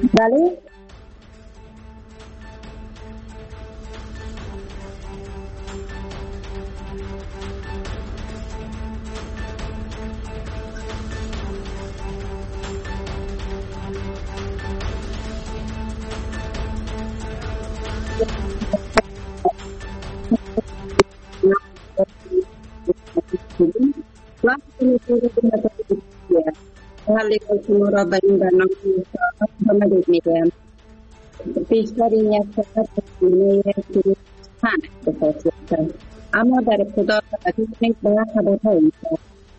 بله. وقتی می‌تونید حالی که شما را به این برنامه آمدید میگویم بیشتر این یک سفر تسلیمه که پنج بخواست کرد، اما در ابتدا توجه کنید به خبرهای می‌شد.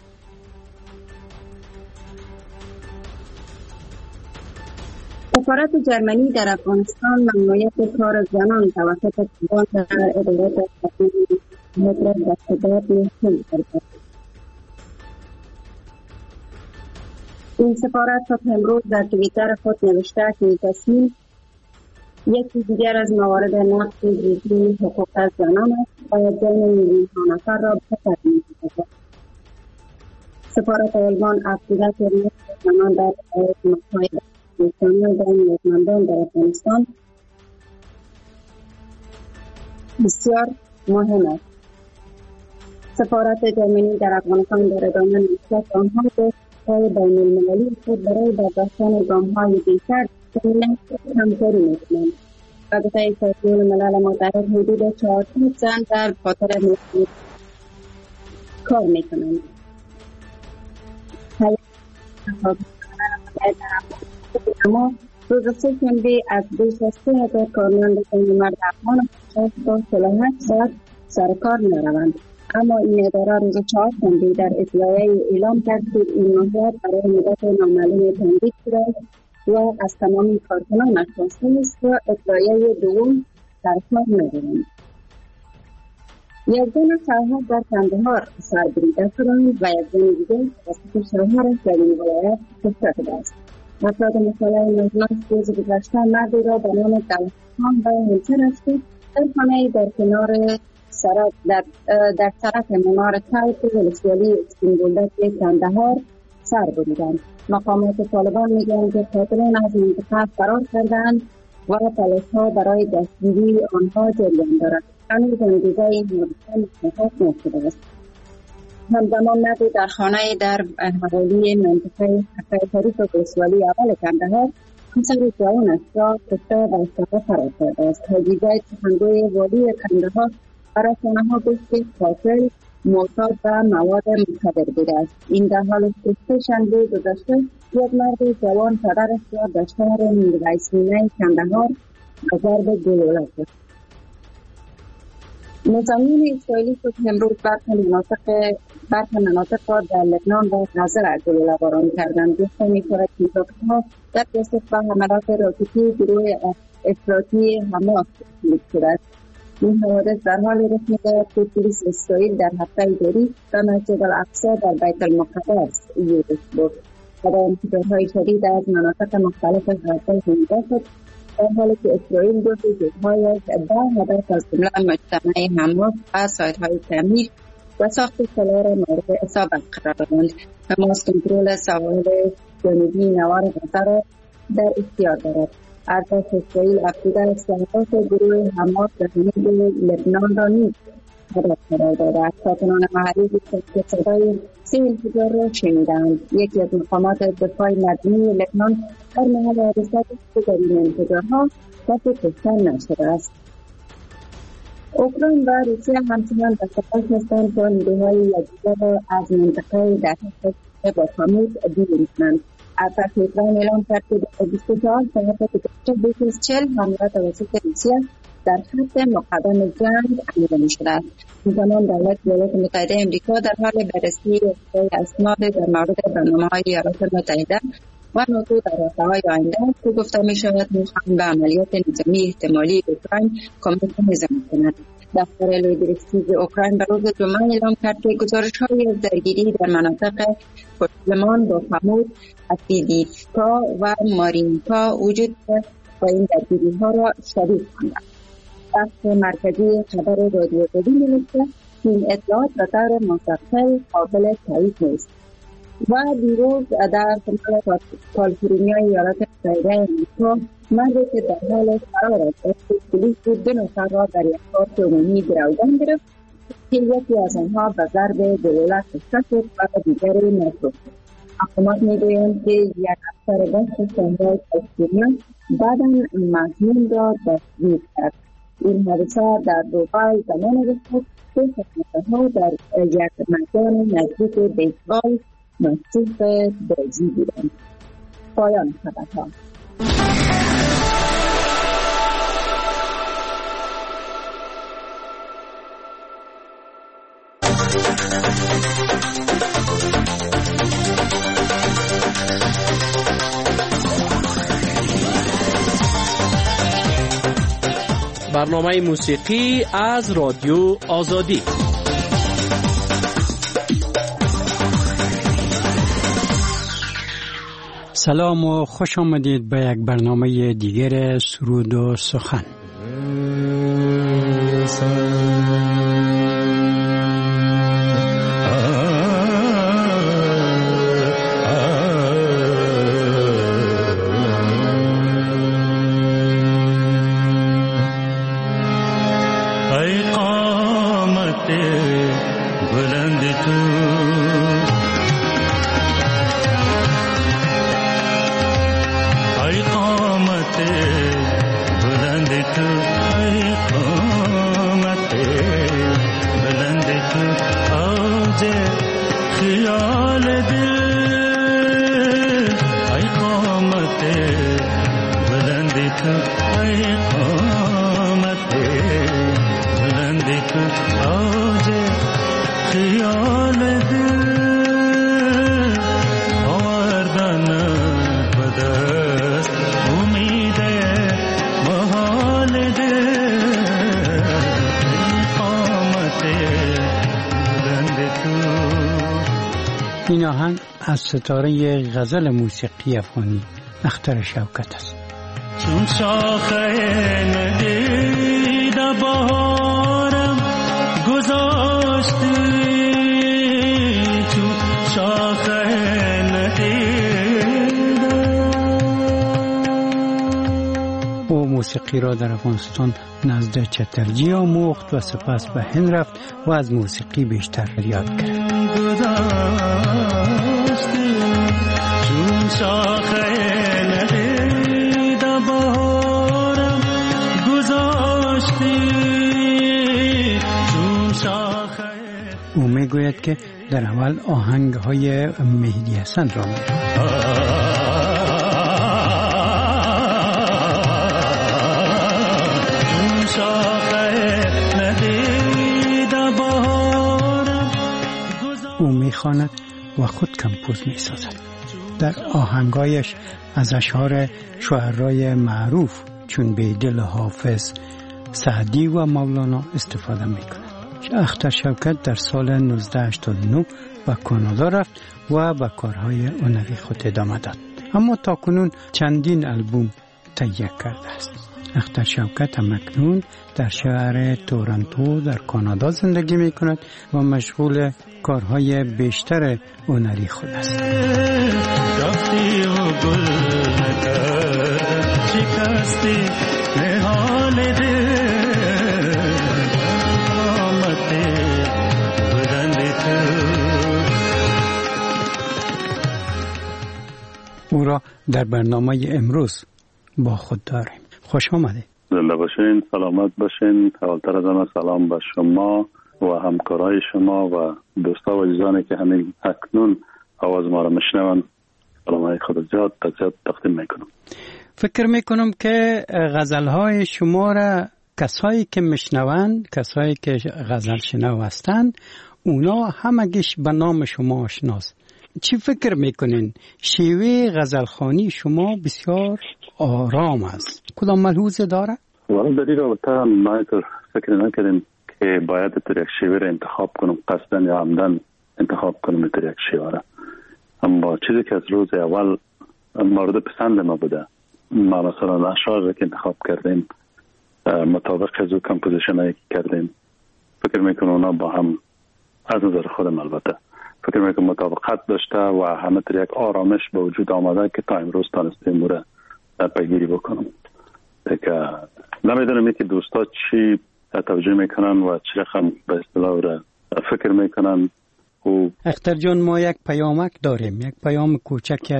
سفارت جرمنی در افغانستان ممنوعیت کار زنان توسط طالبان در ادارات خصوصی مدرک دستگاه محکوم کرد. این سفارت تا امروز در توییتر خود نوشته که این تصمیم یکی دیگر از موارد نقض جدی حقوق زنان است و جان میلیون‌ها نفر را به خطر می‌اندازد. سفارت آلمان افزوده که رشد زنان در مقطع انسانی و نیازمندان در افغانستان بسیار مهم است. سفارت جرمنی در افغانستان در ادامه نوشته که آنها به پای بین‌المللی خود برای برداشتن گام‌های بیشتر همکاری می‌کنند و به طی سازمان ملل متحد حدود 400 زن در خاطر مسئولیت کار می‌کنند. اما روز سه‌شنبه از بیش از 3,000 کارمند مرد افغان با صلاحیت باید سر کار نروند. اما این اداره روز چهارشنبه در اطلاعیه اعلام کرد که این ماهیت برای مدت نامعلوم تمدید شده و از تمام کارکنانش خواسته است و اطلاعیه دوم در کار ندارند. یک زن شوهر در کندهار سربریده شدند و یک زن دیگر توسط شوهرش در این ولایت کشته شده است. افراد مسئله مجلس روز گذشته مردی را به نام دلخان و همسرش که در خانه در کنار سرک در سرک منار تایپ ولسوالی اسکین کندهار سر بریدند. مقامات طالبان میگویند که قاتلان از منطقه فرار کردند و تلاش‌ها برای دستگیری آنها جریان دارد. هنوز انگیزه این حادثه مشخص نشده است. همزمان مردی در خانه در حوالی منطقه تاریخ ولسوالی اول کندهار همسر جوانش را کشته و از شهر فرار کرده است. حاجی زید سخنگوی والی کندهار برای رسانه‌ها گفت که قاتل معتاد به مواد مخدر بوده است. این در حال است که سه‌شنبه گذشته یک مرد جوان پدرش را در شهر میرویسینه کندهار به ضرب گلوله کشت. نظامیان اسرائیلی صبح امروز برخی مناطق را در لبنان و غزه را گلوله باران کردند. گفته می‌شود که راکت‌ها در پاسخ به حملات راکتی گروه افراطی حماس تشکیل شده است. این حوادث در حال رخ می‌دهد که پلیس اسرائیل در هفته جاری به مسجد الاقصی در بیت المقدس یورش برد و در انفجارهای شدید از مناطق مختلف غزه شنیده شد، در حالی که اسرائیل دو فیزیک‌هایش به هدف از جمله مجتمع حماس و سایت‌های تعمیر و ساخت سلاح را مورد اصابت قرار دادند. حماس کنترل سواحل جنوبی نوار غزه را در اختیار دارد. ارتش اسرائیل افزوده است که اهداف گروه حماس در جنوب لبنان را نیز هدف قرار داده است. ساکنان محلی گفتند که صدای 3 انفجار را شنیدند. یکی از مقامات دفاع مدنی لبنان در محل حادثه گفت که در این انفجارها کسی کشته نشده است. اوکراین و روسیه همچنان در تلاش هستند تا نیروهای یکدیگر را از منطقه در حد با خاموش دور کنند. ارتش اوکراین اعلام کرد که در 24 ساعت گذشته بیش از 40 حمله توسط روسیه در خط مقدم جنگ انجام شده است. این زمان دولت ایالات متحده آمریکا در حال بررسی احتوای اسناد در مورد برنامه‌های ایالات متحده و ناتو در راه‌های آینده است که گفته می‌شود می‌خواهند به عملیات نظامی احتمالی اوکراین کمک نظامی کنند. دفتر لویدرکتیو اوکراین در روز جمعه اعلام کرد که گزارش‌هایی از درگیری در مناطق پشتلمان با خمود، افیدیفکا و مارینکا وجود دارد و این درگیری‌ها را شدید خواند. بخش مرکزی خبر رادیو دادی نوشته که این اطلاعات به طور مستقل قابل تایید نیست. و دیروز در شمال کالیفرنیا ایالات متحده آمریکا مردی که در حال فرار از پلیس بود 2 نفر را در یک پارک عمومی گروگان گرفت که یکی از آنها به ضرب گلوله کشته شد و دیگری مجروح شد. حکومت میگویند که یک افسر دست شهردار کالیفرنیا بعدا مجنون را دستگیر کرد. این حادثه در دبی زمان گرفت که شخصیت‌ها در یک مکان نزدیک بیسبال مصروف بازی بودند. پایان خبرها. برنامه موسیقی از رادیو آزادی. سلام و خوش آمدید به یک برنامه دیگر سرود و سخن. این آهنگ از ستاره غزل موسیقی افغانی اختر شوکت است. چون شاخه ندید بهارم گذاشتی، چون شاخه ندید. او موسیقی را در افغانستان نزد چترجی آموخت و سپس به هند رفت و از موسیقی بیشتر یاد کرد. چون شاخه ندید بهارم گذاشتی، چون شاخه. او میگوید که در اول آهنگ های مهدی حسن را او میخواند و خود کمپوز میسازد. در آهنگایش از اشعار شاعرای معروف چون بیدل حافظ، سعدی و مولانا استفاده میکند. اختر شوکت در سال 1989 به کانادا رفت و به کارهای هنری خود ادامه داد، اما تاکنون چندین آلبوم تهیه کرده است. اختر شوکت همکنون در شهر تورنتو در کانادا زندگی می کند و مشغول کارهای بیشتر هنری خود است. رفتی و گل شکستی نهال دل، آمده بلند تو. او را در برنامه امروز با خود داریم. خوش آمدید. زنده باشین، سلامت باشین. اولتر از همه سلام به شما و همکارای شما و دوستا و عزیزانی که همین اکنون آواز ما را میشنون. سلامای خود زیاد تقدیم میکنم. فکر میکنم که غزلهای شما را کسایی که میشنوند، کسایی که غزل شنو هستند، اونا همگیش به نام شما آشناست. چی فکر میکنین؟ شیوه غزلخوانی شما بسیار آرام است. کدام ملحوظه داره؟ والا در این رابطه ما فکر نکردیم که باید در یک شیوه را انتخاب کنم، قصداً یا عمداً انتخاب کنم در یک شیوه را. اما چیزی که از روز اول مورد پسند ما بوده، ما مثلا اشعار را که انتخاب کردیم مطابق از او کمپوزیشن هایی که کردیم، فکر میکنم اونا با هم از نظر خودم البته فکر میکنم مطابقت داشته و همه تر یک آرامش به وجود آمده که تا امروز تانستیم موره پیگیری بکنم. دیگه نمیدونم که دوستا چی توجه میکنن و چی رقم به اصطلاح را فکر میکنن. اختر جان ما یک پیامک داریم، یک پیام کوچکی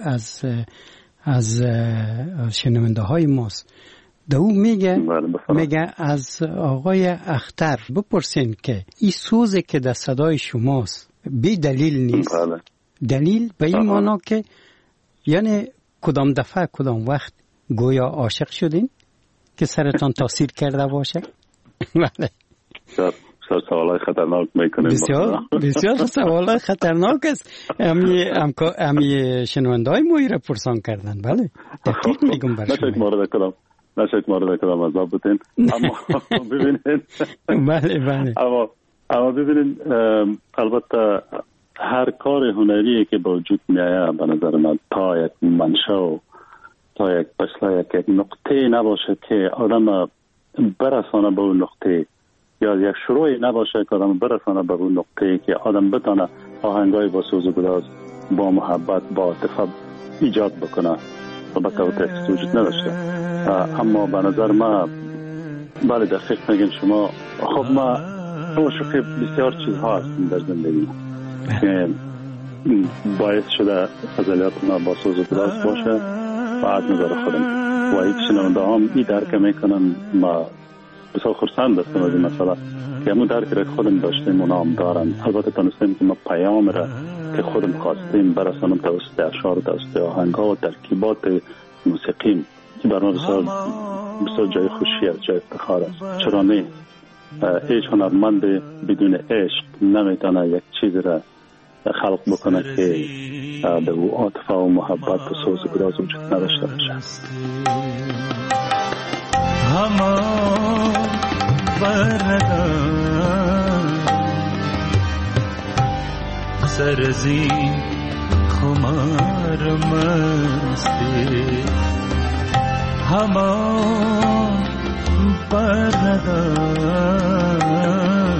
از شنونده های ماست. دو میگه از آقای اختر بپرسین که این سوزی که در صدای شماست بی دلیل نیست. دلیل به این معنا که یعنی کدام دفعه کدام وقت گویا عاشق شدین که سرتان تاثیر کرده باشه؟ بله. سوالای خطرناک میکنیم. بسیار سوالای خطرناک است. امی شنونده های ما را پرسان کردن. بله دقیق میگم بر شما. نشک مورد کلام عذاب بودین. اما ببینید بله اما ببینید البته هر کار هنری که به وجود میآید به نظر من تا یک منشأ و تا یک پسلا یک نقطه نباشه که آدم برسانه به اون نقطه یا یک شروعی نباشه که آدم برسانه به اون نقطه که آدم بتونه آهنگای با سوز و گداز با محبت با عاطفه ایجاد بکنه و به توتیف وجود نداشته. اما به نظر ما بله دقیق میگین شما. خب ما شوخی بسیار چیزها هستیم در زندگی که باعث شده ازالیات ما با سوز و گداز باشه و از نظر خودم و ایک شنونده هم ای درک میکنن. ما بسیار خرسند هستم از این مسئله که همون درک را خودم داشتیم اونا هم دارن. البته تانستیم که ما پیام را که خودم خواستیم برسانم توسط اشعار، توسط آهنگ‌ها و ترکیبات موسیقیم که برای بسیار جای خوشی است، جای افتخار است. چرا نه؟ هیچ هنرمند بدون عشق نمیتونه یک چیز را خلق بکنه که به او عاطفه و محبت و سوز و گداز وجود نداشته باشه. سرزی خمار مستی همان بردارم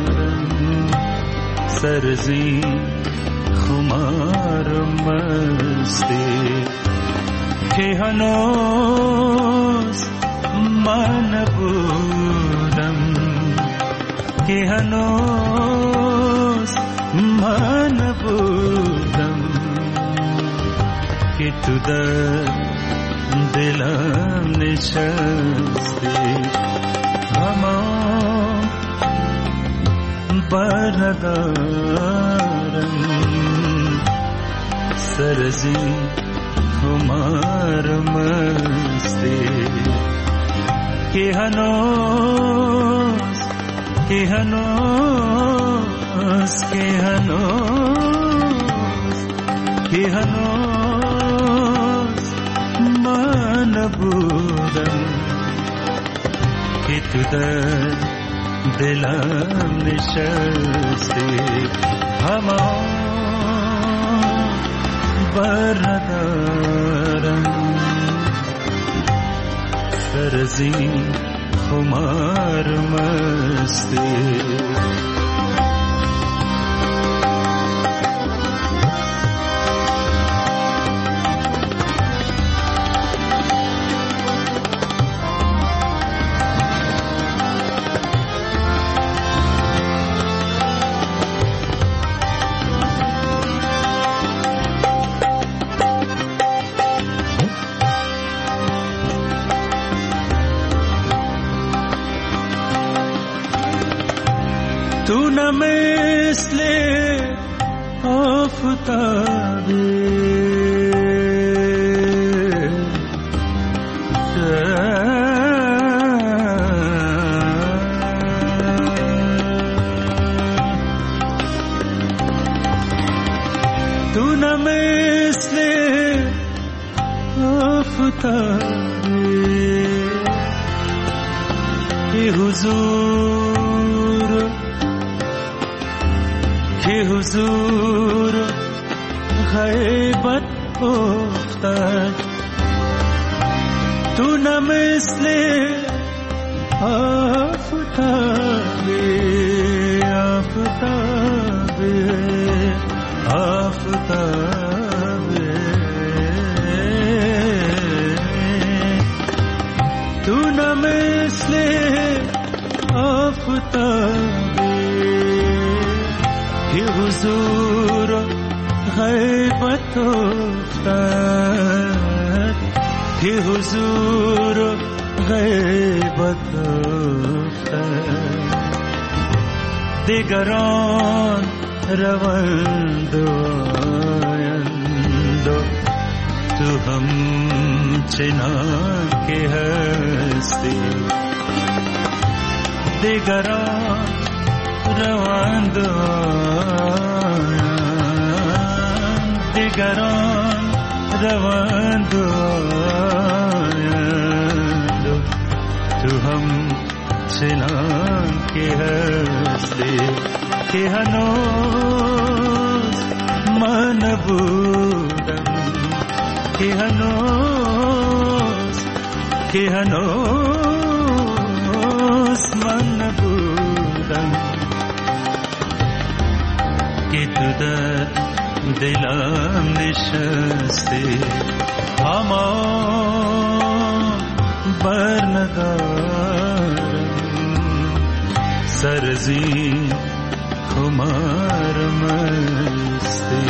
سرزی خمار مستی که هنوز من بودم که هنوز من بودم که تو در دلم نشستی همان بردارم سرزی خمار مستی که هنوز من بودم که تو در دلم نشستی همان بردارم سرزی خمار مستی تو نه مثل آفتابی تو نه مثل آفتابی که حضور غیبت افتاد تو نه مثل آفتابی آفتابه تو نه مثل آفتابه که حضور غیبت افتد که حضور غیبت افتد دیگران روند و آیند تو هم چنان که هستی دیگران روند و آیند دیگران روند و آیند تو هم چنان که هستی که هنوز من بودم که هنوز من بودم که تو در دلم نشستی اما بر ندارم سرزین خمار مستی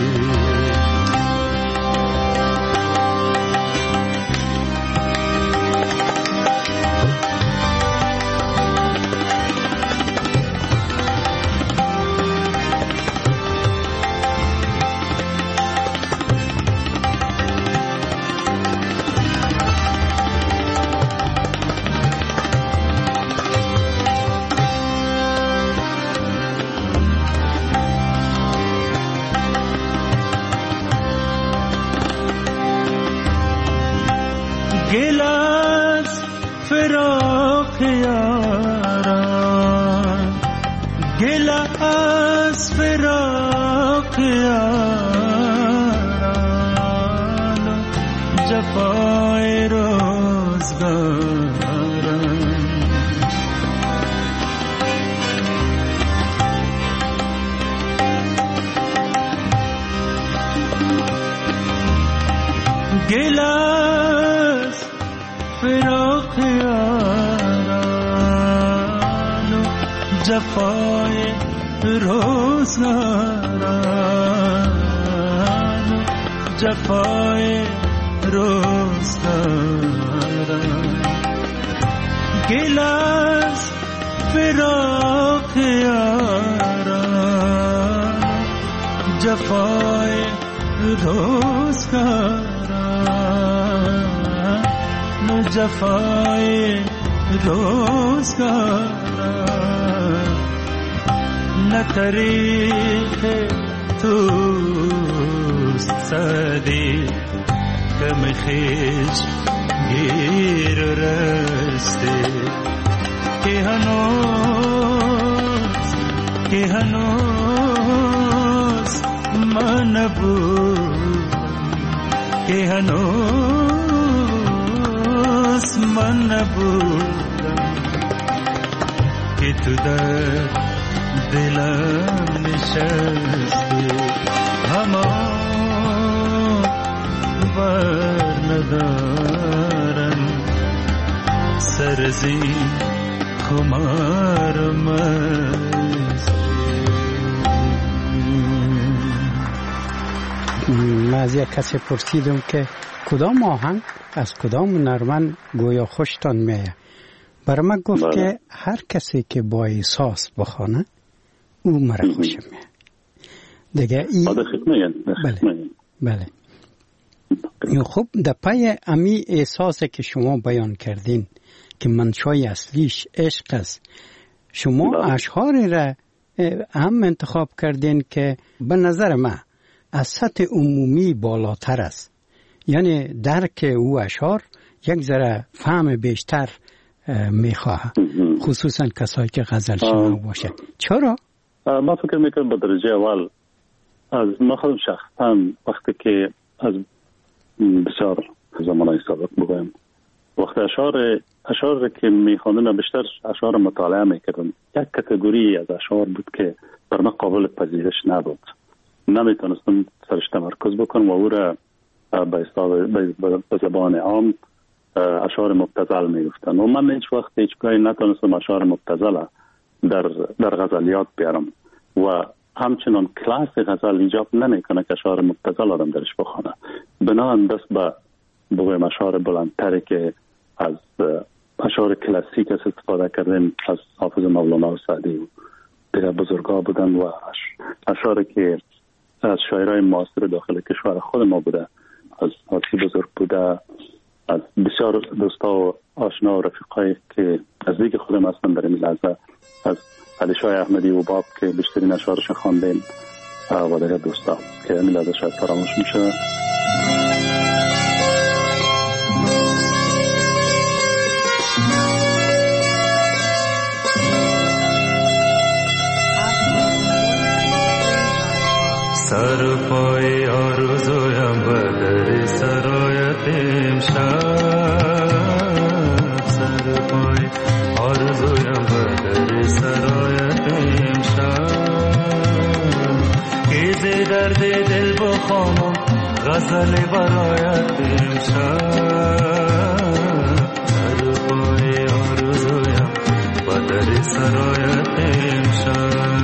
گلاس فراق یاران گلاس فراق یاران جفای روزگاران گلاس فراق یاران جفای روزگاران جفای روزگاران گلاس فراق یاران جفای روزگاران جفای روزگاران نه طریق توست سعدی کم خیش گیر رسته که هنوز من بود که هنوز من نبودم که تو در دلم نشستی اما بر ندارم سرزین خمار مستی. من از یک کسی پرسیدم که کدام آهنگ از کدام هنرمند گویا خوشتان میه. برای من گفت که هر کسی که با احساس بخونه او مرا خوشم میه دیگه. بله خب در پای امی احساسی که شما بیان کردین که منشای اصلیش عشق است، شما اشعاری را هم انتخاب کردین که به نظر من از سطح عمومی بالاتر است، یعنی درک او اشعار یک ذره فهم بیشتر میخواه، خصوصا کسایی که غزل شنو باشه. چرا؟ من فکر میکنم به درجه اول از من خودم شخصا وقتی که از بسیار زمانهای سابق بگویم وقتی اشعار که میخواندم بیشتر اشعار مطالعه میکردم، یک کاتگوری از اشعار بود که بر من قابل پذیرش نبود نمیتونستم سرش تمرکز بکنم و او را به زبان عام اشعار مبتذل میگفتن و من هیچ وقت هیچگاهی نتونستم اشعار مبتذل در غزلیات بیارم و همچنان کلاس غزل ایجاب نمیکنه که اشعار مبتذل آدم درش بخونه. بنابراین دست به بگویم اشعار بلندتری که از اشعار کلاسیک استفاده کردیم از حافظ مولانا و سعدی و دیگر بزرگا بودن و اشعاری که از شاعرای معاصر داخل کشور خود ما بوده، از حافظ بزرگ بوده، از بسیار دوستا و آشنا و رفیقایی که نزدیک خودم هستن در این لحظه، از علی شاه احمدی و باب که بیشترین اشعارش خواندیم و دیگر دوستا که این لحظه شاید فراموش میشه. سر پای آرزویم بدر سرایت امشب، سر پای آرزویم بدر سرایت امشب، که درد دل بخوانم غزل برایت امشب، سر پای آرزویم بدر سرایت امشب.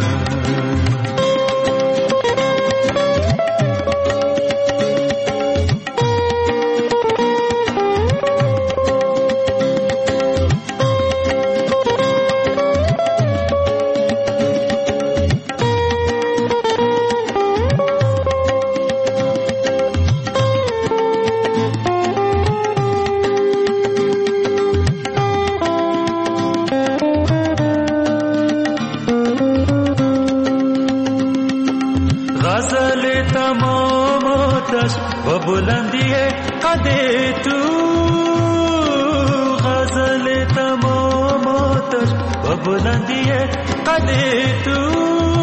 و بلندی قد تو غزل تمام آتش و بلندی قد تو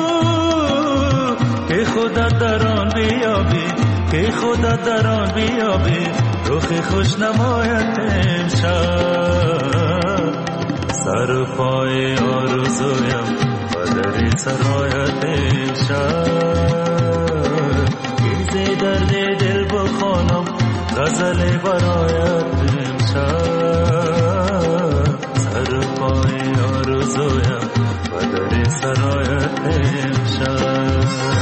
که خدا در آن بیابی، که خدا در آن بیابی رخ خوش نمایت امشب، سر پای آرزویم و در سرایت امشب، درد دل بخوانم غزل برایت امشب، سر پای آرزویم و در سرایت امشب.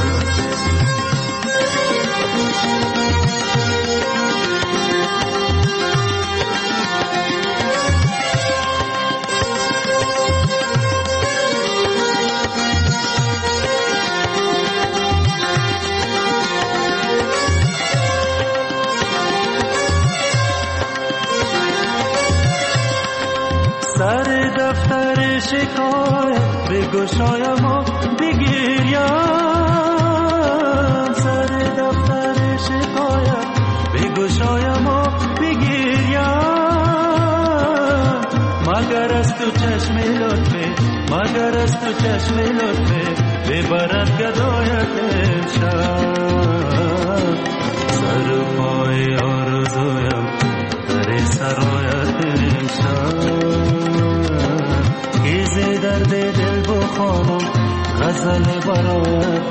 سر دفتر شکایت بگشایم و بگیریم، سر دفتر شکایت بگشایم و بگیریم، مگر از تو چشم لطفه، مگر از تو چشم لطفه ببرد گدایت امشب، سر پای آرزویم در سرایت امشب، که درد دل بخوانم غزل برایت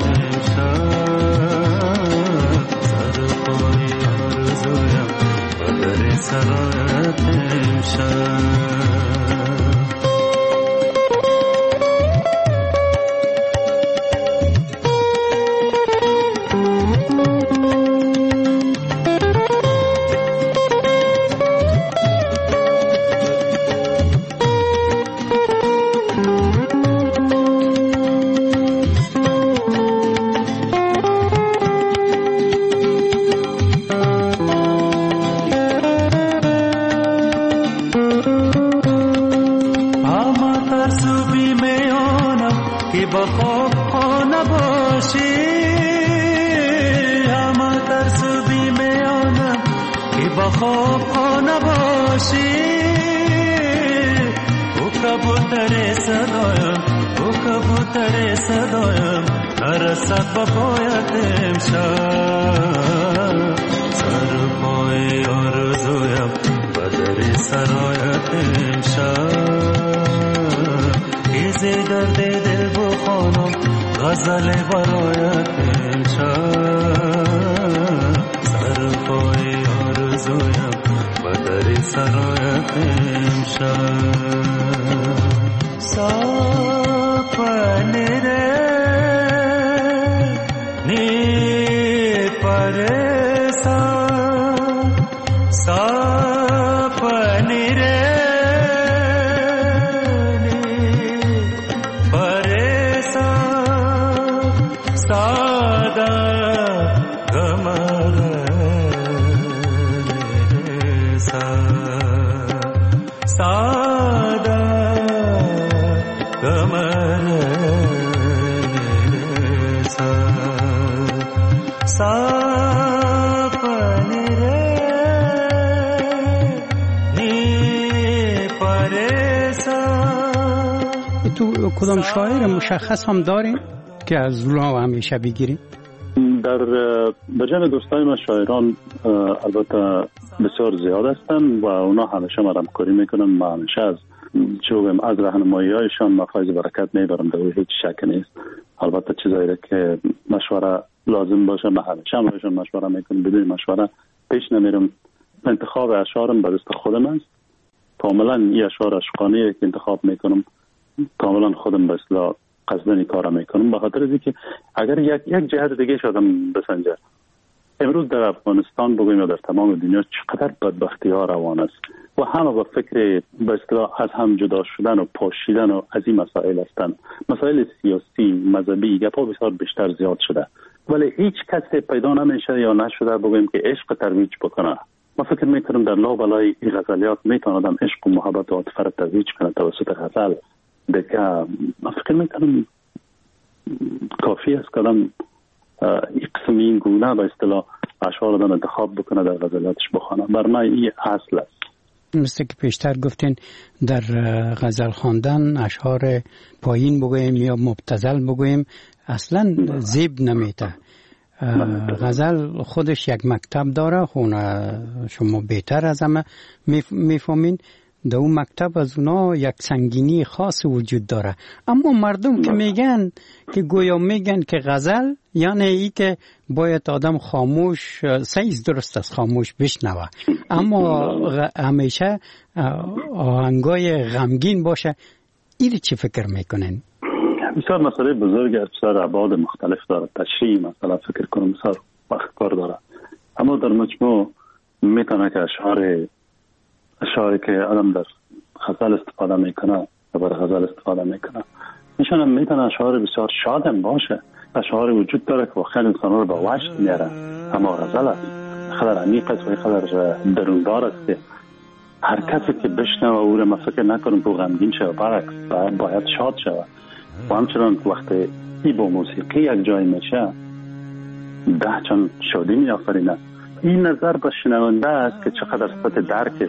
امشب، سر پای آرزویم و در سرایت امشب. غزل برایت امشب سرپای آرزویم و در سرایت امشب سپنه ره نی پرسان سپنه ره تو کدام شاعر مشخص هم دارین که از اونا همیشه بگیریم؟ در بجمع دوستای ما شاعران البته بسیار زیاد هستن و اونا همیشه ما همکاری میکنن. ما همیشه از راهنمایی هایشان ما فایز برکت میبرم، در هیچ شک نیست. البته چیزایی که مشوره لازم باشه ما همیشه همشون مشوره میکنم، بدون مشوره پیش نمیرم. انتخاب اشعارم به دست خودم است. کاملا این اشعار عشقانه که انتخاب میکنم کاملا خودم به اصطلاح قصدن کارا میکنم، به خاطر اینکه اگر یک جهت دیگه شدم بسنجه، امروز در افغانستان بگویم یا در تمام دنیا چقدر بدبختی ها روان است و همه با فکر به اصطلاح از هم جدا شدن و پاشیدن و از این مسائل هستند. مسائل سیاسی، مذهبی، گپا بسیار بیشتر زیاد شده، ولی هیچ کسی پیدا نمیشه یا نشده بگویم که عشق ترویج بکنه. ما فکر میکنم در لابلای این غزلیات میتونم عشق و محبت و عاطفه را ترویج کنه توسط غزل. دیگه ما فکر میکنم کافی است که آدم یک قسم این گونه به اصطلاح اشعار آدم انتخاب بکنه در غزلاتش بخونه. بر من این اصل است. مثل که پیشتر گفتین در غزل خواندن اشعار پایین بگویم یا مبتذل بگویم اصلا زیب نمیته. غزل خودش یک مکتب داره، خونه شما بهتر از همه میفهمین. در اون مکتب از اونا یک سنگینی خاص وجود داره، اما مردم که میگن که گویا میگن که غزل یعنی ای که باید آدم خاموش، سیز درست است خاموش بشنوه، اما همیشه آهنگای غمگین باشه. این چی فکر میکنن؟ بسیار مسئله بزرگی است، بسیار ابعاد مختلف داره. تشریح مثلا فکر کنم بسیار وقت کار داره، اما در مجموع میتونه که اشعاری که آدم در غزل استفاده میکنه و برای غزل استفاده میکنه میشونم میتونه اشعار بسیار شادم باشه. اشعار وجود داره که واقعا انسان رو به وجد میاره، اما غزل است خیلی عمیق است و خیلی درونگار است که هر کسی که بشنوه او رو ما فکر نکنم که غمگین شه، برعکس باید شاد شه. و همچنان وقتی این با موسیقی یک جای میشه چند شادی میآفرینه. این نظر به شنونده است که چقدر سطح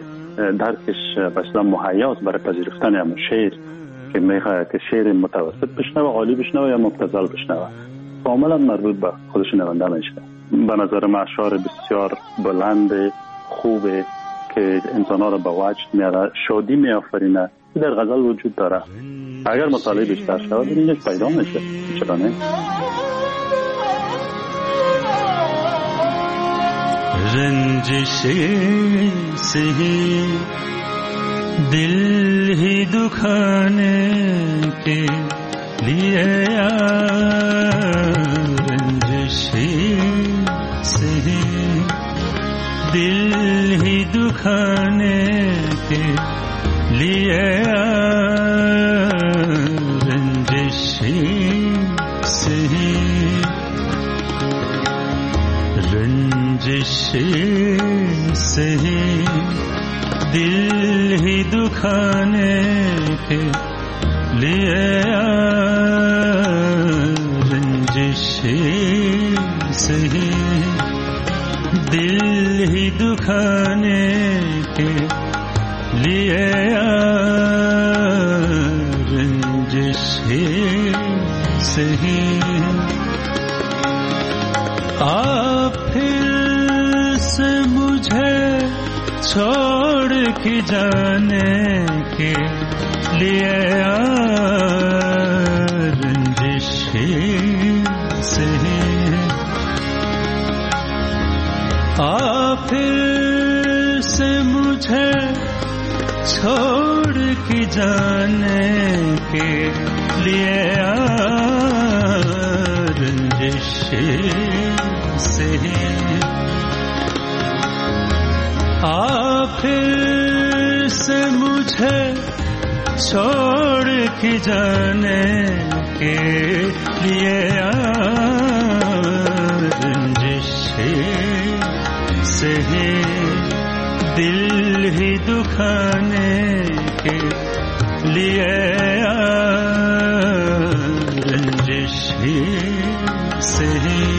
درکش بسیار مهیاست برای پذیرفتن همون شعر که میخواد که شعر متوسط بشنوه، عالی بشنوه یا مبتذل بشنوه، کاملا مربوط به خود شنونده میشه. به نظر من اشعار بسیار بلند خوبه که انسان‌ها رو به وجد میاره، شادی میآفرینه. در غزل وجود داره. اگر مطالعه بیشتر شود این یک پیدا میشه. چرا نه؟ रंजिश से ही दिल ही दुखाने के लिए रंजिश से ही दिल ही दुखाने के लिए रंजिश से ही रंजिश से ही दिल ही दुखाने के लिए रंजिश से ही दिल ही दुखाने के लिए रंजिश से ही आप फिर से मुझे छोड़ के जाने के लिए रंजिश फिर से मुझे छोड़ के जाने के लिए रंजिश से फिर से मुझे छोड़ के जाने के लिए रंजिश से दिल ही दुखाने के लिए रंजिश से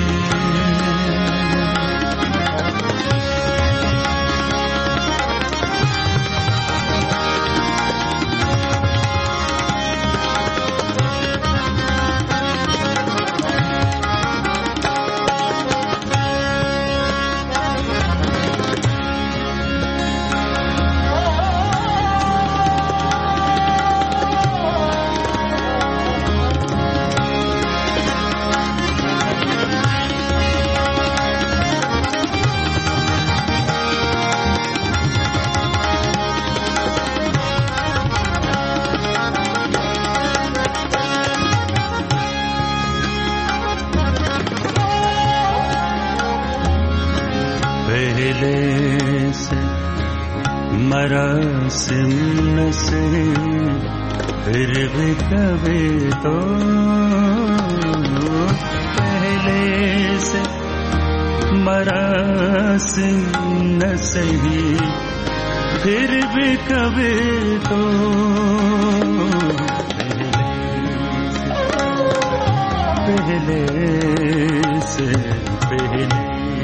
मरासिम से फिर भी कभी तो पहले से मरासिम न सही फिर भी कभी तो पहले से पहले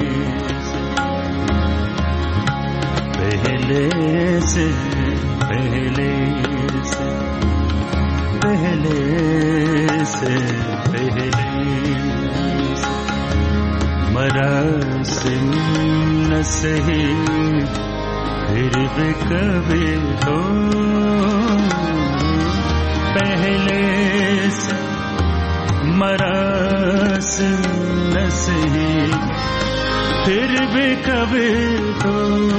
से पहले से पहले से पहले मरासिम न सही फिर भी कभी तो पहले से मरासिम न सही फिर भी कभी तो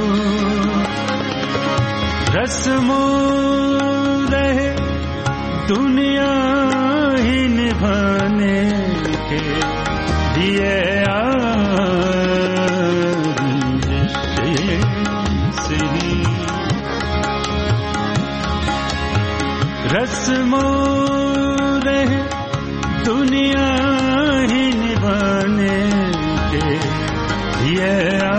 रस्मों रहे दुनिया ही निभाने के लिए रस्मों रहे दुनिया ही निभाने के लिए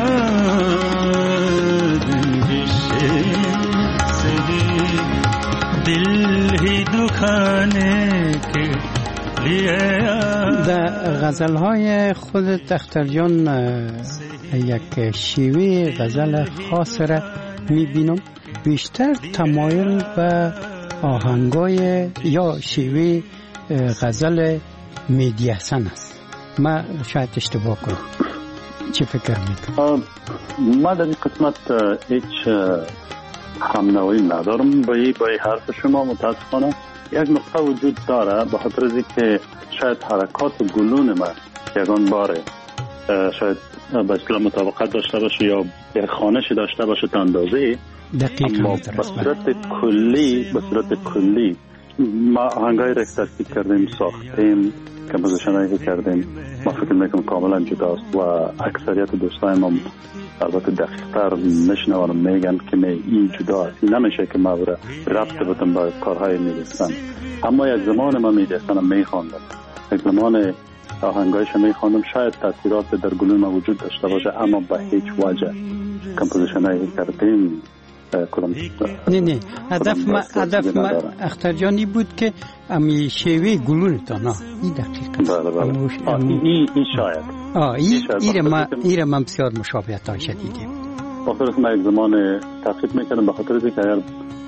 दिल ही दुखाने के लिए در غزل‌های خود اختر جان یک شیوه غزل خاص را می‌بینم بیشتر تمایل به آهنگای یا شیوه غزل مهدی حسن است. ما شاید اشتباه کنم. چه فکر می‌کنی؟ ما در این قسمت هیچ همنوایی ندارم با حرف شما. متاسفانه یک نقطه وجود داره به خاطر از اینکه شاید حرکات گلون ما یگان باره شاید به اصطلاح مطابقت داشته باشه یا یک خوانش داشته باشه تا اندازه، اما به صورت کلی ما آهنگایی را ترتیب کردیم، ساختیم، کمپوزیشنایی کردیم، ما فکر میکنم کاملا جداست و اکثریت دوستای ما البته دقیق‌تر میشنوان میگن که این جداست، نمیشه که ما را ربط بدم با کارهای میرسن. اما یک زمان ما میرسن میخواندم، یک زمان آهنگایش میخواندم، شاید تاثیرات در گلون ما وجود داشته باشه اما به هیچ وجه کمپوزیشنایی کردیم نه هدف ما اختر جانی بود که امی شیوه گلون تا نه این دقیقه این شاید این من بسیار مشابهت ها شدیدیم. بخاطر ما یک زمان تحقیق میکنم به خاطر اینکه اگر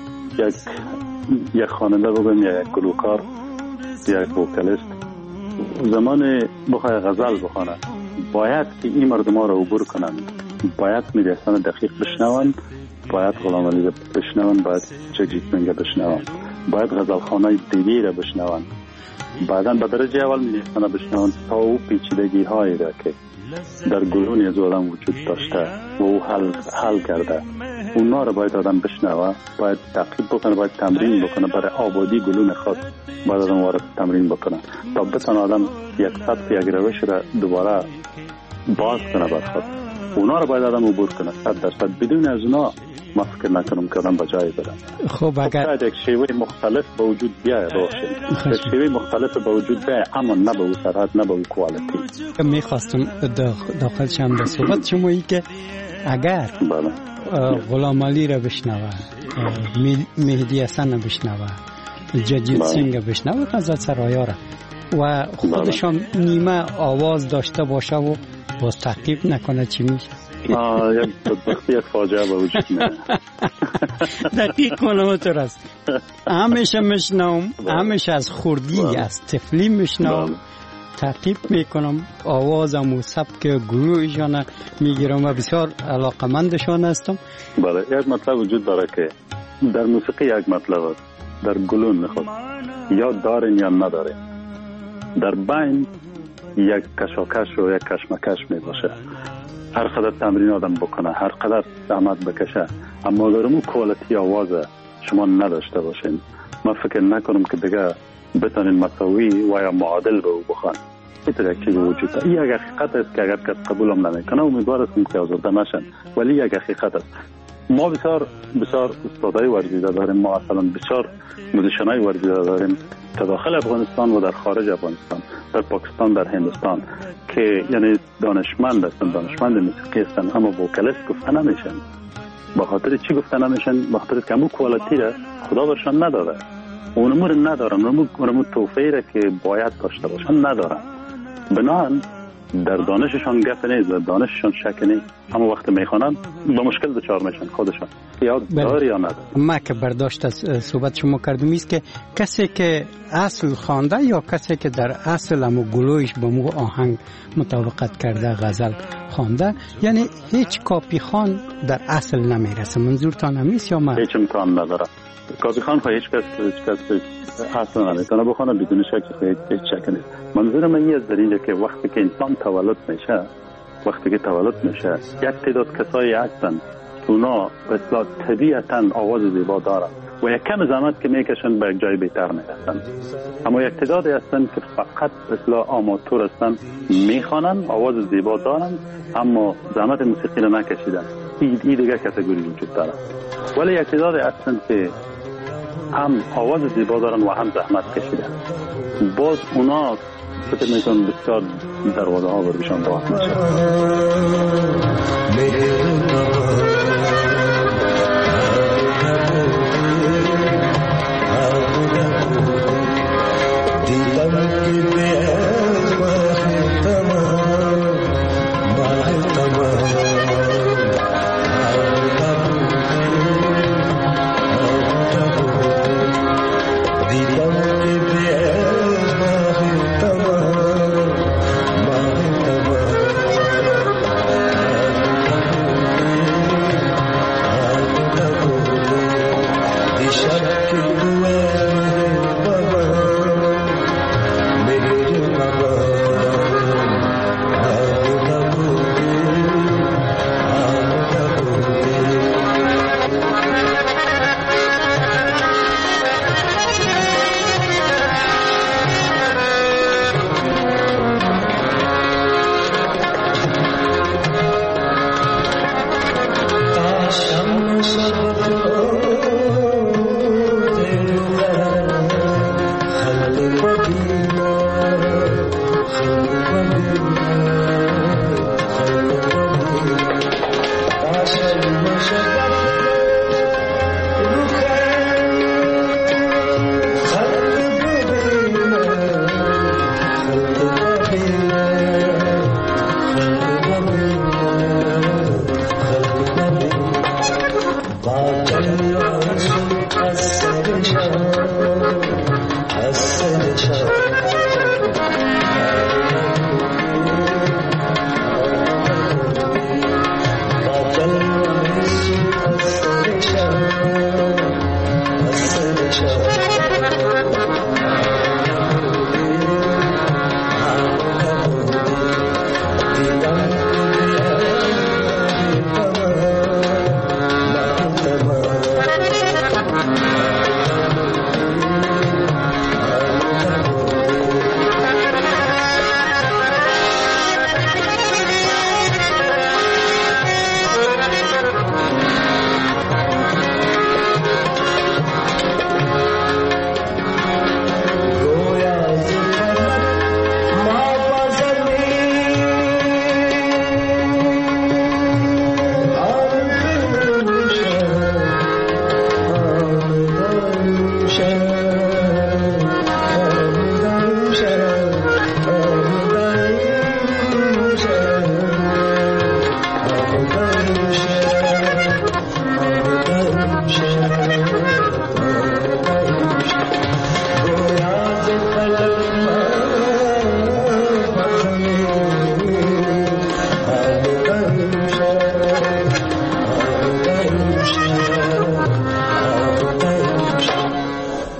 یک خواننده بگویم یا یک گلوکار یا یک وکالیست زمان بخواه غزل بخوانه باید که این مردم ها را عبور کنن، باید میرسان دقیق بشنون، باید غلام علی بشنون، باید جگجیت منگه بشنون، باید غزلخانه دیگه را بشنون، بعدا به درجه اول میرسان بشنون تا او پیچیدگی هایی را که در گلون از آدم وجود داشته و او حل کرده، اونا رو باید آدم بشنوه، باید تعقیب بکنه، باید تمرین بکنه. برای آبادی گلون خود باید آدم وارد تمرین بکنه تا بتونه آدم یک سطح یک روش را دوباره باز کنه بر خود. اونا رو باید آدم عبور کنه 100%. بدون از اونا ما فکر نکنم که آدم به جایی برن. خب اگر یک شیوه مختلف به وجود بیاید باشه، یک شیوه مختلف به وجود بیاید، اما نه به اون سرعت، نه به اون کوالیتی. میخواستم داخل شم در صحبت شمایی که اگر غلام علی را بشنوه، مهدی حسن را بشنوه، جدید سینگ را بشنوه، غزل سرایا را و خودشان نیمه آواز داشته باشه و باز تعقیب نکنه چی میشه؟ یک بدبختی، یک فاجعه به وجود میاد. دقیق کنم تو راست. همیشه میشنوم، همیشه از خوردی از طفلی میشنوم، تعقیب میکنم، آوازم و سبک گروهشان میگیرم و بسیار علاقمندشان هستم. بله، یک مطلب وجود داره که در موسیقی یک مطلب است، در گلون میخواد یا دارین یا ندارین، در بین یک کشاکش و یک کشمکش میباشه. هر قدر تمرین آدم بکنه، هر قدر زحمت بکشه، اما اگر اون کوالیتی آواز شما نداشته باشین، من فکر نکنم که دیگه بتونین مساوی و یا معادل به او بخوان. اینطور یک چیز وجود داره. این یک حقیقت است که اگر کس قبولم نمیکنه امیدوار هستم که آزرده نشن، ولی یک حقیقت است. ما بسیار استادای ورزیده داریم، ما اصلا بسیار موزیشنای ورزیده داریم در داخل افغانستان و در خارج افغانستان، در پاکستان، در هندوستان، که یعنی دانشمند هستن، دانشمند موسیقی هستن، اما وکالیست گفته نمیشن. با خاطر چی گفته نمیشن؟ با خاطر که همون کوالیتی را خدا برشان نداده، اونمو رو ندارن، اونمو توفیق را که باید داشته باشن ندارن. بنابراین در دانششان گپ نیست، در دانششان شک نیست، اما وقتی میخوانن با مشکل دچار میشن خودشان، یا داره یا نداره. ما که برداشت از صحبت شما کردم است که کسی که اصل خوانده یا کسی که در اصل همو گلویش به مو آهنگ مطابقت کرده غزل خوانده، یعنی هیچ کاپی خان در اصل نمیرسه. منظورتان همیست یا ما؟ هیچ امکان نداره. کاپی خان خواهی هیچ کس اصل نمیتونه بخونه بدون شک، هیچ شک نیست. منظورم این است در اینجا که وقتی که انسان تولد میشه، یک تعداد کسایی هستن اونا اصلا طبیعتاً آواز زیبا دارن و یک کم زحمت که میکشن به یک جای بهتر میرسن، اما یک تعدادی هستن که فقط اصلا آماتور هستن، میخوانن، آواز زیبا دارن اما زحمت موسیقی رو نکشیدن. این دیگه کاتگوری وجود داره. ولی یک تعدادی هستن که هم آواز زیبا دارن و هم زحمت کشیدن، باز اونا فکر میکنم بسیار دروازه ها برشان باز میشه.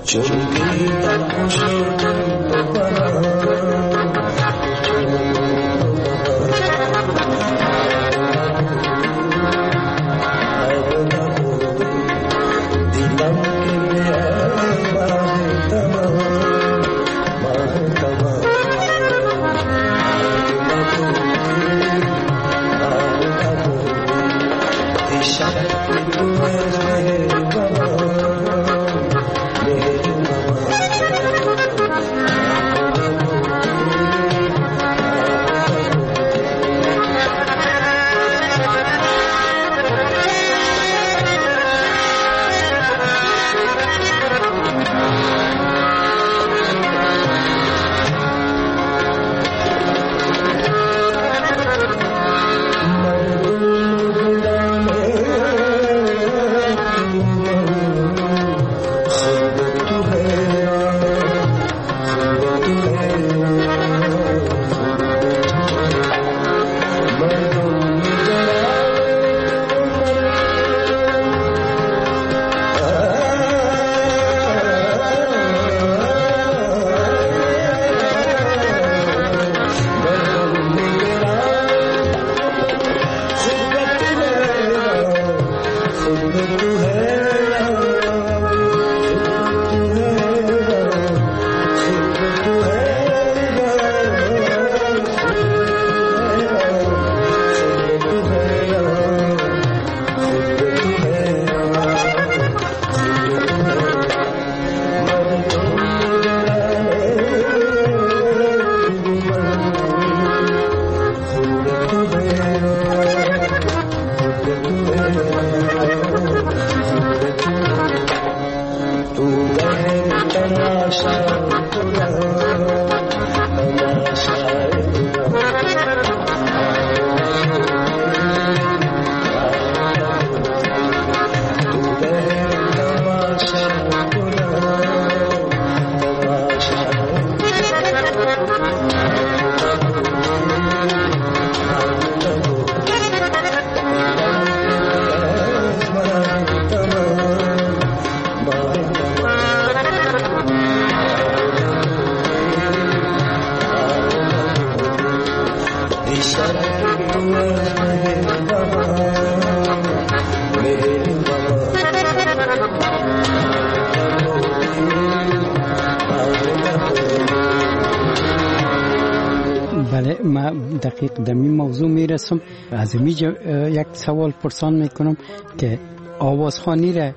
ما دقیق دمی موضوع میرسم. از اینجا یک سوال پرسان میکنم که آوازخوانی را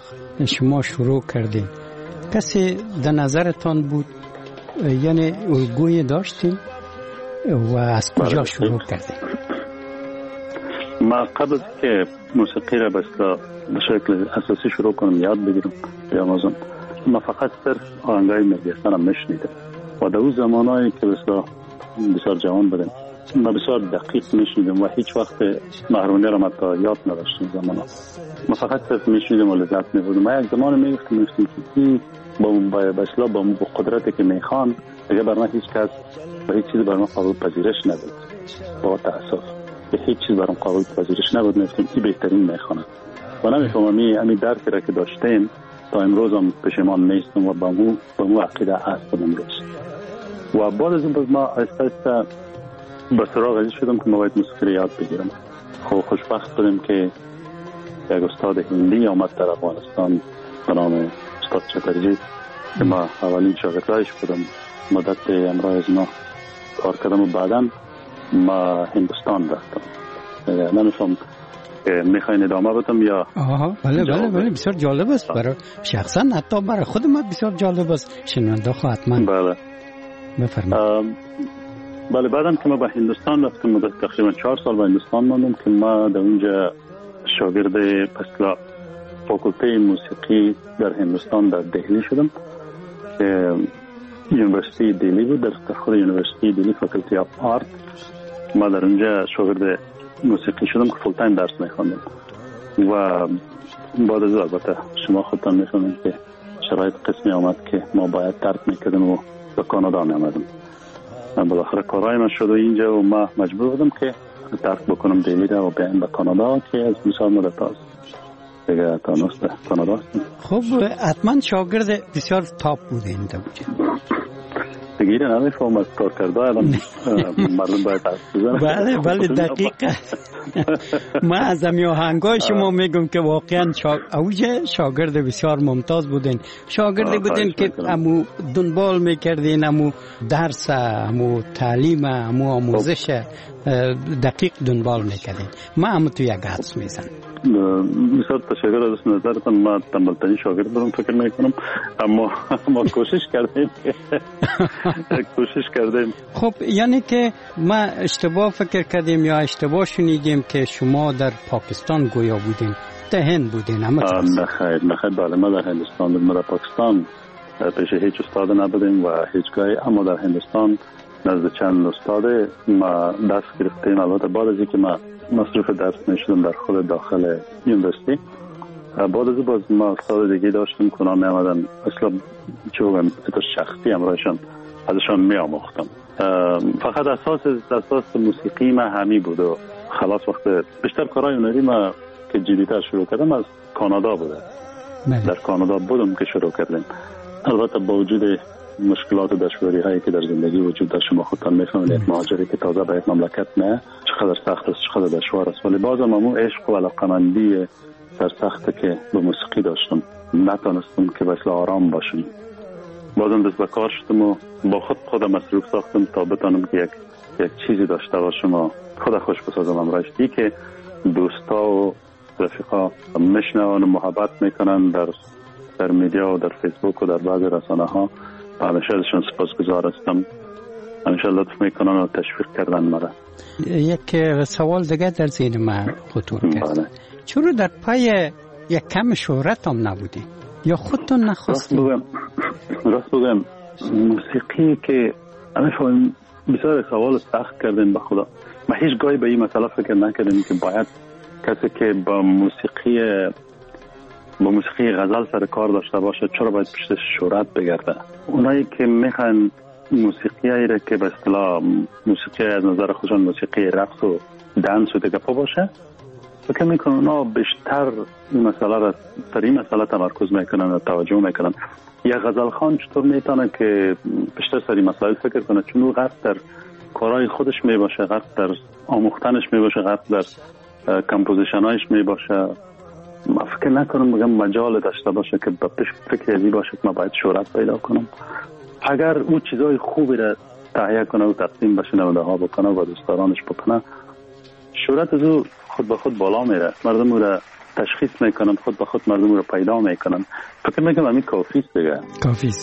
شما شروع کردین، کسی در نظرتان بود؟ یعنی الگوی داشتین و از کجا شروع کردین؟ ما قبل که موسیقی را به شکل اساسی شروع کنم یاد بگیرم یا آموزم، ما فقط صرف آهنگای مهدی را میشنیدم و در اون زمانایی که بسیار جوان بودم ما بسیار دقیق میشنیدم و هیچ وقت مهربانی را ما تا یاد نداشتیم. زمانا ما فقط صرف میشنیدم و لذت میبردم. ما یک زمان میگفتیم که این با قدرتی که میخوان دیگه بر من هیچ کس و هیچ چیز بر من قابل پذیرش نبود. با تاسف به هیچ چیز برام قابل پذیرش نبود. میگفتیم این بهترین میخوانه و نمیفهمم این درکی را که داشتیم تا امروز هم پشیمان نیستم و با مو عقیده هستم امروز. و بعد از این ما آهسته به سراغ ازی شدم که ما باید موسیقی یاد بگیرم. خوشبخت بودم که یک استاد هندی آمد در افغانستان به نام استاد چترجی که ما اولین شاگردایش بودم. مدت امراه از ما کار کردم و بعدا ما هندوستان رفتم. نمیفهم میخواین ادامه بدم یا؟ بله بسیار جالب است برای شخصا، حتی برای خود ما بسیار جالب است. شنونده ها حتما بله بفرمایید. بله بعدم که ما به هندوستان رفتم، مدت تقریبا 4 سال به هندوستان ماندم که ما در اونجا شاگرد اصلا فاکولته موسیقی در هندوستان در دهلی شدم که یونیورسیتی دهلی بود. در خود یونیورسیتی دهلی فاکولتی آف آرت ما در اونجا شاگرد موسیقی شدم که فول تایم درس میخوندم. و بعد از البته شما خودتان میفهمید که شرایط قسمی آمد که ما باید ترک میکردم و به کانادا میامدم. بالاخره کارهای من شد و اینجا و ما مجبور بودم که ترک بکنم دهلی را و بیایم به کانادا که از بسیار مدت است. دیگه کانادا هستم. خب حتما شاگرد بسیار تاپ بودین دیگه این نمیفهم از کار کرده الان مردم باید حرف بزنن. بله دقیقه. ما از امی آهنگای شما میگم که واقعا اوج شاگرد بسیار ممتاز بودین، شاگردی بودین که امو دنبال میکردین، امو درس، امو تعلیم، امو آموزش دقیق دنبال میکردین. ما هم تو یک حدس میزن بسیار تشکر از نظرتان. ما تنبلترین شاگرد دارم فکر میکنم، اما کوشش کردیم. خب یعنی که ما اشتباه فکر کردیم یا اشتباه شنیدیم که شما در پاکستان گویا بودیم، در هند بودین؟ نه خیر بله، ما در هندستان بودیم. در پاکستان پیش هیچ استاد نبودیم و هیچگاهی، اما در هندستان نزد چند استاد ما درس گرفتیم. البته بعد از اینکه ما مصروف درس میشدم در خود داخل یونیورسیتی، بعد از باز ما استاد دیگه داشتیم که می آمدن اصلا چه بگم شخصی همراهشان ازشان می آموختم. فقط اساس موسیقی ما همی بود و خلاص. وقت بیشتر کارهای هنری ما که جدی‌تر شروع کردم از کانادا بوده. در کانادا بودم که شروع کردیم. البته با وجود مشکلات و دشواری هایی که در زندگی وجود داشت، شما خودتان میفهمید یک مهاجری که تازه به یک مملکت نه چقدر سخت است، چقدر دشوار است، ولی بازم همون عشق و علاقه‌مندی سرسخت که به موسیقی داشتم نتونستم که بسیار آرام باشم. بازم دست به کار شدم و با خودم مصروف ساختم تا بتونم که یک چیزی داشته باشم و خود خوش بسازم. امروز که دوستا و رفیقا میشنون و محبت میکنن در میدیا و در فیسبوک و در بعضی رسانه ها، همیشه ازشون سپاسگزار هستم. همیشه لطف میکنن و تشویق کردن مرا. یک سوال دیگه در ذهن من خطور کرد. چرا در پای یک کم شهرت هم نبودی یا خودتون نخواستید؟ راست بگم موسیقی که همیشه بسیار سوال سخت کردیم به خدا. من هیچ گاهی به این مسئله فکر نکردم که باید کسی که با موسیقی غزل سر کار داشته باشه چرا باید پشت شهرت بگرده. اونایی که میخوان موسیقی را که به اصطلاح موسیقی از نظر خودشان موسیقی رقص و دنس و دیگه باشه، فکر میکنن اونا بیشتر این مسئله را سر این مسئله تمرکز میکنن و توجه میکنن. یا غزل خان چطور میتونه که بیشتر سر این مسائل فکر کنه، چون او غرق در کارهای خودش میباشه، غرق در آموختنش میباشه، غرق در کمپوزیشنایش میباشه. ما فکر نکنم بگم مجال داشته باشه که به فکر ازی باشه که ما باید شهرت پیدا کنم. اگر او چیزای خوبی را تهیه کنه و تقدیم به شنونده ها بکنه و دوستدارانش بکنه، شهرت از او خود به خود بالا میره، مردم او را تشخیص میکنن، خود به خود مردم او را پیدا میکنن. فکر میکنم همین کافی است دیگه. کافی است.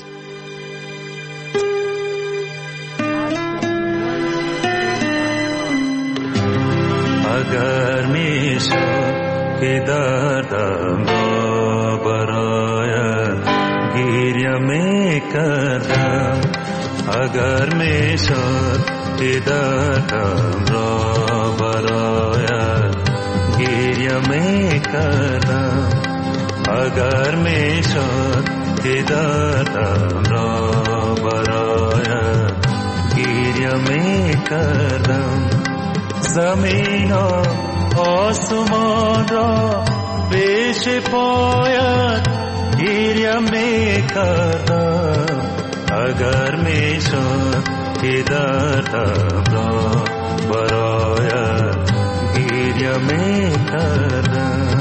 اگر میشد که دردم را برایت گریه میکردم، اگر میشد که دردم را برایت گریه میکردم، اگر میشد که دردم را برایت گریه میکردم، زمین و آسمان را پیش پایت گریه میکردم، اگر میشد که دردم را برایت گریه میکردم.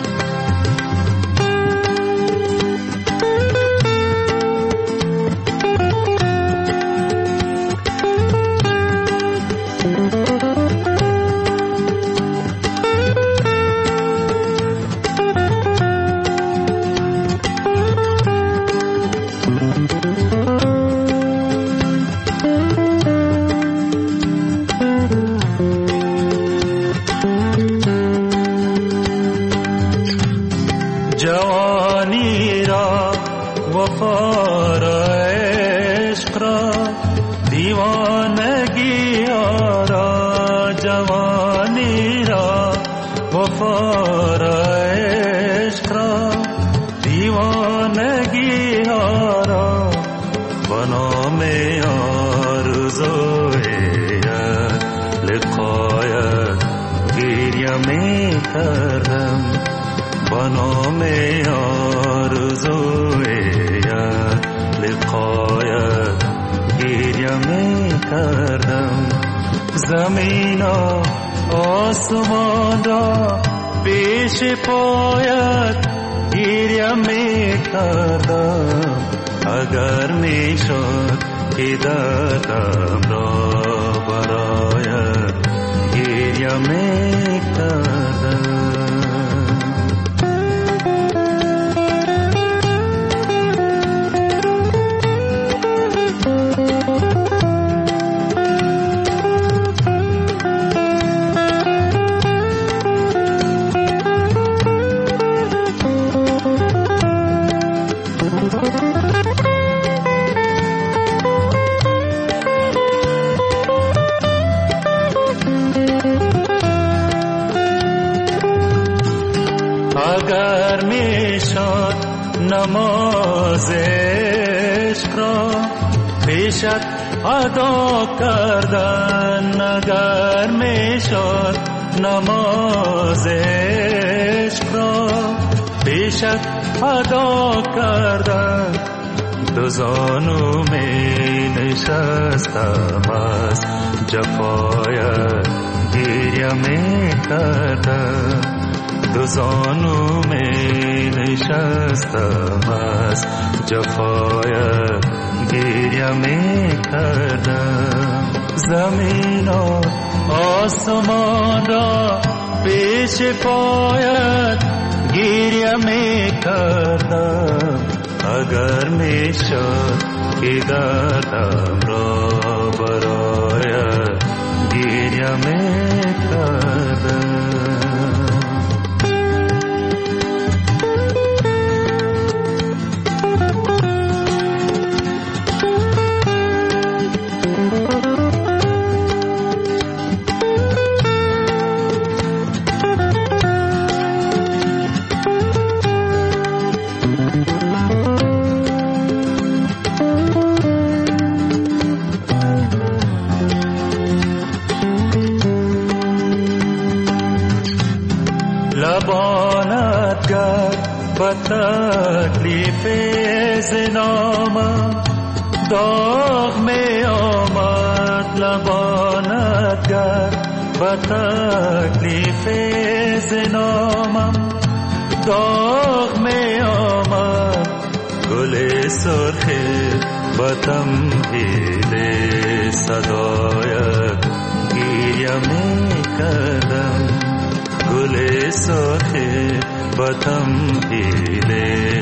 جوانی را وفا را عشق را دیوانگی را، جوانی را وفا را عشق را دیوانگی را، بنام آرزوی لقایت گریه میکردم، با نام آرزوی لقایت گریه می کردم. زمین و آسمان را پیش پایت گریه می کردم. اگر می شد که دردم را برایت گریه می کردم. اگر می شد نماز عشق را پیشت ادا کردن. اگر می شد نماز عشق را پیشت ادا کردن. دو زانو می نشستم از جفایت گریه می کردم. دو زانو می نشستم از جفایت گریه می کردم. زمین و آسمان را پیش پایت گریه می کردم. اگر می شد که دردم را برایت گریه می کردم. لبانت گر با تکلیف زنامم داغ می آمد. لبانت گر با تکلیف زنامم داغ می آمد. گل سرخ با تمهید صدایت گریه می کردم. گل سرخ با تمهید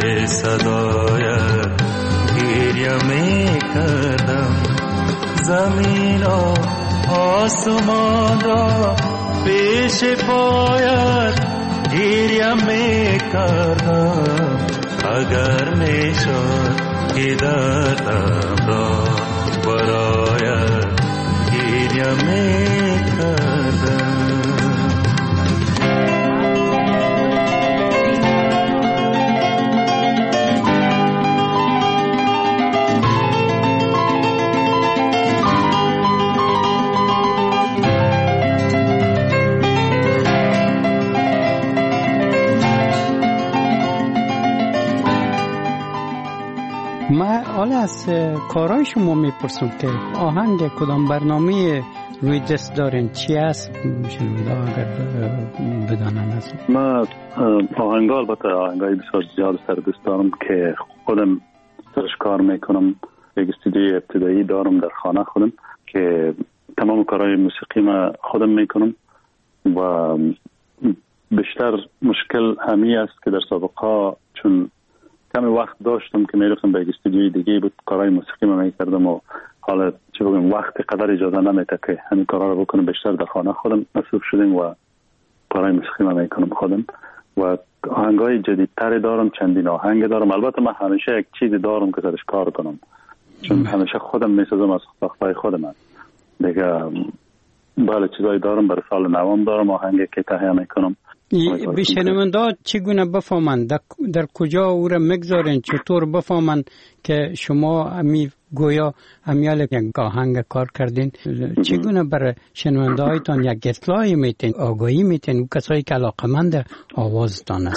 صدایت گریه می کردم. زمین و آسمان را پیش پایت گریه می کردم. اگر می شد که دردم را برایت گریه می کردم. من حالا از کارهای شما میپرسم که آهنگ کدام برنامه روی دست دارین چی است؟ شنونده اگر بدانم از من آهنگا البته آهنگای بسیار زیاد سر دست دارم که خودم سرش کار میکنم. یک استودیوی ابتدایی دارم در خانه خودم که تمام کارهای موسیقی ما خودم میکنم و بیشتر مشکل همی است که در سابقا چون کمی وقت داشتم که میرفتم به استودیوی دیگه بود کارهای موسیقی ما میکردم و حالا چه بگم وقت قدر اجازه نمیده که همین کارها رو بکنم. بیشتر در خانه خودم مصروف شدیم و کارهای موسیقی ما میکنم خودم و آهنگای جدیدتری دارم. چندین آهنگ دارم. البته من همیشه یک چیزی دارم که سرش کار کنم چون همیشه خودم میسازم از وقتهای خودم دیگه. بله چیزایی دارم. برای سال نوام دارم آهنگی که تهیه میکنم. بیشنونده چگونه بفهمند در کجا او را میگذارین چطور بفهمند که شما امی گویا امیال یک آهنگ کار کردین؟ چگونه برای شنونده هایتان یک اطلاعی میتین آگاهی میتین و کسایی که علاقمند آوازتان است؟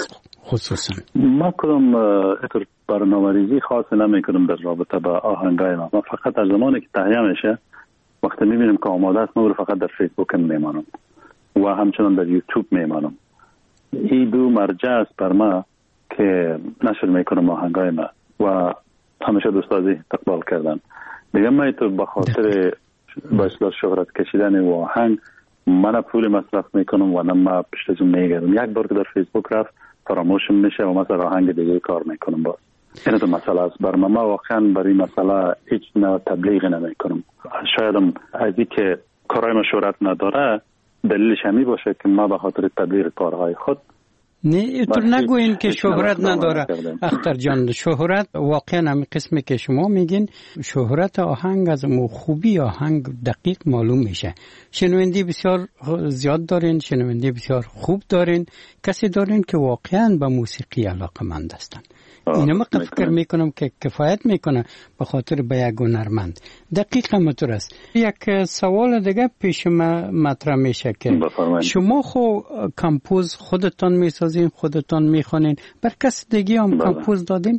خصوصا ما کدام برنامه‌ریزی خاصی نمی‌کنم در رابطه با آهنگای ما فقط در زمانی که تهیه میشه وقتی می‌بینیم که آماده است ما رو فقط در فیسبوک میمانم و همچنان در یوتیوب میمانم. این دو مرجع است بر ما که نشر میکنم آهنگای ما و همیشه دوستازی استقبال کردن. دیگه من تو به خاطر با اصلاح شهرت کشیدن آهنگ من پول مصرف میکنم و نه ما پشت از اون میگردم. یک بار که در فیسبوک رفت فراموشم میشه و مثلا آهنگ دیگه کار میکنم. باز این تو مسئله است. بر ما واقعا برای مسئله هیچ نوع تبلیغ نمیکنم. شاید از این که کارهای ما شهرت نداره دلیلش همی باشه که ما به خاطر تبلیغ کارهای خود نه اینطور نگوین که شهرت نداره. اختر جان شهرت واقعا همین قسمی که شما میگین شهرت آهنگ از خوبی آهنگ دقیق معلوم میشه. شنونده بسیار زیاد دارین، شنونده بسیار خوب دارین، کسی دارین که واقعا به موسیقی علاقه‌مند هستن. اینو من فکر میکنم که کفایت میکنه به خاطر به یک هنرمند. دقیقاً همینطور است. یک سوال دیگه پیش ما مطرح میشه که شما خو کمپوز خودتان میسازین، خودتان میخونین، بر کس دیگه هم کمپوز دادین؟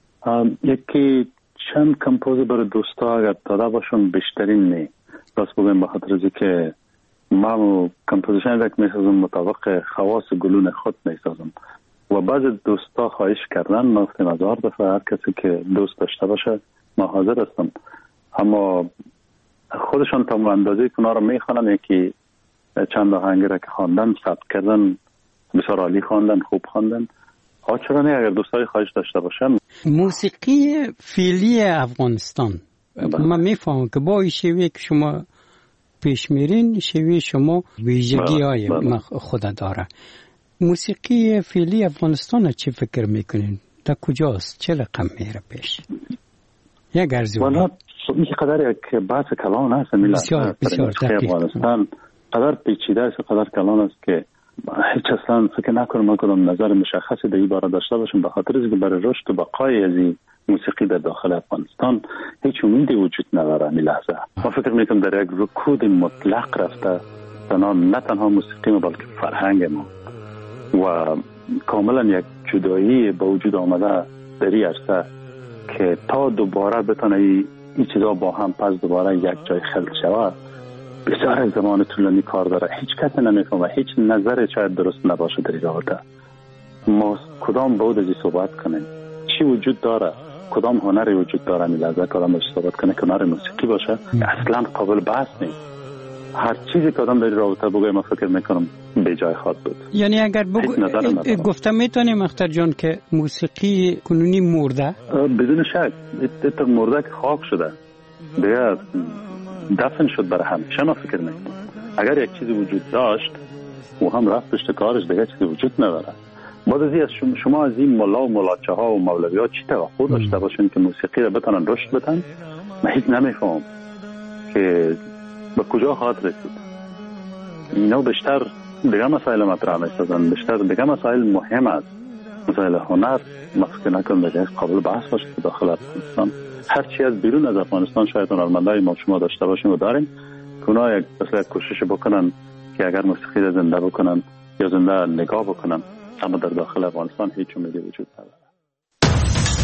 یکی چند کمپوز برای دوستا اگر داده باشم بیشترین نه. راست بگم به خاطر از که من کمپوزیشن یک میسازم مطابق خواص گلون خود میسازم و بعض دوستا خواهش کردن ما گفتیم 1000 دفعه هر کسی که دوست داشته باشه ما حاضر هستم، اما خودشان تا اندازه کنا رو میخوانن. یکی چند آهنگی را که خواندن ثبت کردن بسیار عالی خواندن، خوب خواندن. چرا نه اگر دوستای خواهش داشته باشن. موسیقی فعلی افغانستان من میفهمم که با این شیوه که شما پیش میرین شیوه شما ویژگی های خود داره. موسیقی فعلی افغانستان چی فکر میکنین؟ در کجاست؟ چه رقم میره پیش؟ یک ارزیابی. والا این قدر یک بحث کلان است. بسیار دقیق. افغانستان قدر پیچیده است، قدر کلان است که هیچ اصلا فکر نکنم ما کدام نظر مشخصی در این باره داشته باشیم، به خاطر اینکه برای رشد و بقای از این موسیقی در داخل افغانستان هیچ امیدی وجود نداره. این لحظه ما فکر میکنم در یک رکود مطلق رفته نه تنها موسیقی ما بلکه فرهنگ ما و کاملا یک جدایی با وجود آمده در این عرصه که تا دوباره بتونه این چیزا با هم پس دوباره یک جای خلق شود بسیار زمان طولانی کار داره. هیچ کس نمیفهمه، هیچ نظر شاید درست نباشه در این رابطه. ما کدام بود از این صحبت کنیم؟ چی وجود داره؟ کدام هنری وجود داره؟ میلازه کدام از صحبت کنه که هنر موسیقی باشه اصلا قابل بحث نیست. هر چیزی که آدم در رابطه بگه من فکر میکنم به جای خواهد بود. یعنی اگر گفتم میتونیم اختر جان که موسیقی کنونی مرده؟ بدون شک این مرده که خاک شده دیگه دفن شد برای همیشه. من فکر میکنم اگر یک چیزی وجود داشت و هم رفت پشت کارش دیگه چیزی وجود نداره. بعد از شما از این ملا و ملاچه ها و مولوی ها چی توقع داشته باشین که موسیقی رو بتونن رشد بدن؟ من هیچ نمیفهم که به کجا خواهد رسید. اینا بیشتر دیگه مسائل مطرح می‌سازن، بیشتر دیگه مسائل مهم است. مسائل هنر مفکر نکنم دیگه قابل بحث باشه که داخل افغانستان هر چی از بیرون از افغانستان شاید هنرمندای ما شما داشته باشیم و داریم که اونا یک کوشش بکنن که اگر موسیقی رو زنده بکنن یا زنده نگاه بکنن، اما در داخل افغانستان هیچ امیدی وجود نداره.